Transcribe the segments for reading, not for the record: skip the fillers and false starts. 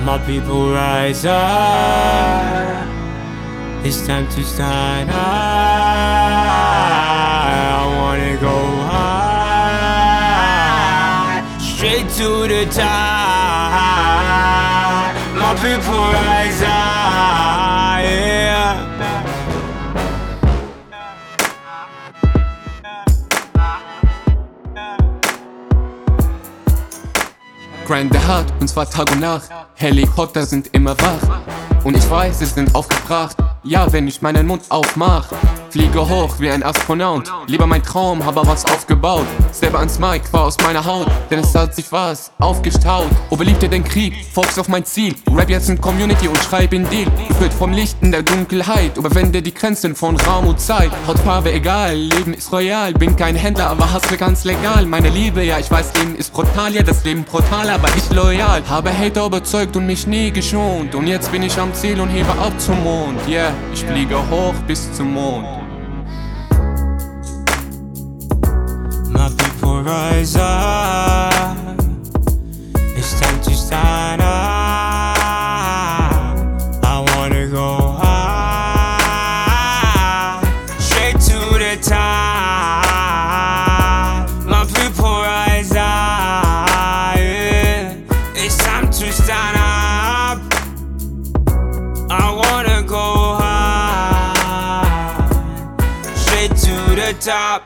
My people rise up. It's time to stand high. I wanna go high, straight to the top. My people rise up, yeah. Grinde hart, und zwar Tag und Nacht. Helikopter sind immer wach. Und ich weiß, sie sind aufgebracht. Ja, wenn ich meinen Mund aufmach, fliege hoch wie ein Astronaut. Lieber mein Traum, aber was aufgebaut. Selber ans Mic, war aus meiner Haut, denn es hat sich was aufgestaut. Oh, beliebte den Krieg, Fokus auf mein Ziel. Rap jetzt in Community und schreib in Deal. Geführt vom Licht in der Dunkelheit, überwinde die Grenzen von Raum und Zeit. Hautfarbe egal, Leben ist royal. Bin kein Händler, aber hustle ganz legal. Meine Liebe, ja, ich weiß, Leben ist brutal. Ja, das Leben brutal, aber ich loyal. Habe Hater überzeugt und mich nie geschont. Und jetzt bin ich am Ziel und hebe ab zum Mond. Yeah, ich fliege hoch bis zum Mond. My people rise up. It's time to stand up. I wanna go high, straight to the top. My people rise up, yeah. It's time to stand up. I wanna go high, straight to the top.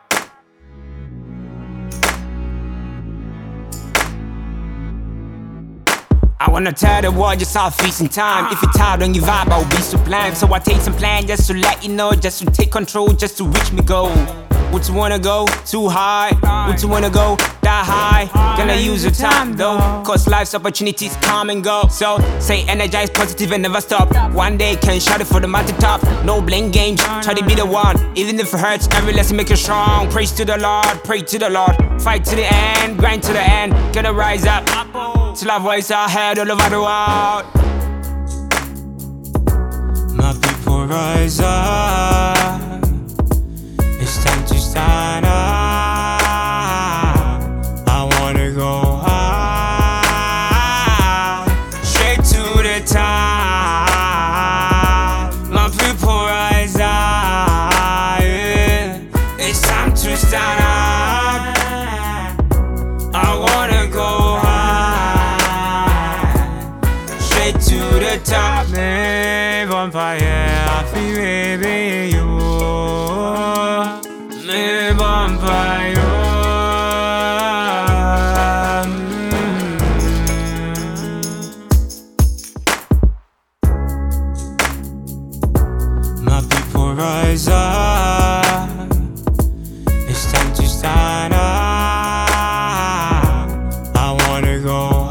I wanna tell the world just how feasting time. If you're tired on your vibe, I'll be sublime. So I take some plan just to let you know, just to take control, just to reach me goal. Would you wanna go too high? Would you wanna go that high? Gonna use your time though, cause life's opportunities come and go. So stay energized, positive and never stop. One day can shout it for the mountain top. No blame games, try to be the one. Even if it hurts, every lesson make you strong. Praise to the Lord, pray to the Lord. Fight to the end, grind to the end. Gonna rise up till our voice are heard all over the world. My people rise up. It's time to stand up. I wanna go high, straight to the top. My people rise up, yeah. It's time to stand up. I wanna go high, straight to the top. Me vampire, I feel baby you. Me vampire. My people rise up. It's time to stand up. I wanna go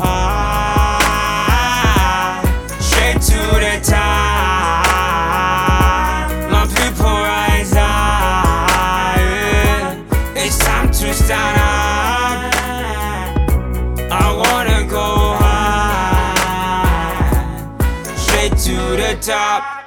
high, straight to the top. My people rise up, yeah. It's time to stand up. I wanna go high, straight to the top.